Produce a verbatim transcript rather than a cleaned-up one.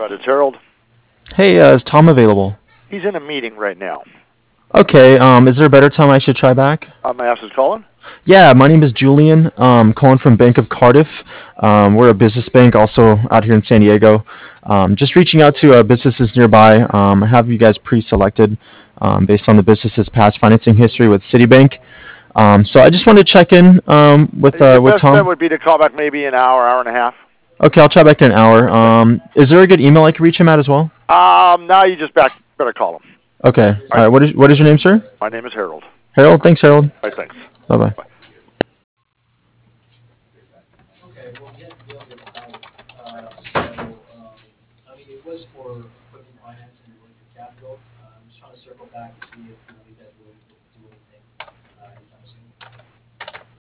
But it's Harold. Hey, uh, is Tom available? He's in a meeting right now. Okay, um, is there a better time I should try back? Um, my ass is calling. Yeah, my name is Julian, um, calling from Bank of Cardiff. Um, we're a business bank also out here in San Diego. Um, just reaching out to uh, businesses nearby. Um, I have you guys pre-selected um, based on the business's past financing history with Citibank. Um, so I just wanted to check in um, with Your uh, with best bet Tom. would be to call back maybe an hour, hour and a half. Okay, I'll try back in an hour. Right, thanks. Um, is there a good email I can reach him at as well? Um, now you just back better call him. Okay. All All right. right. What is what is your name, sir? My name is Harold. Harold. Thanks, Harold. All right, thanks. Bye bye. Bye. Okay, well, we had to deal with that, uh, so, um, I mean, it was for equipment financing related to capital. Uh, I'm just trying to circle back to see if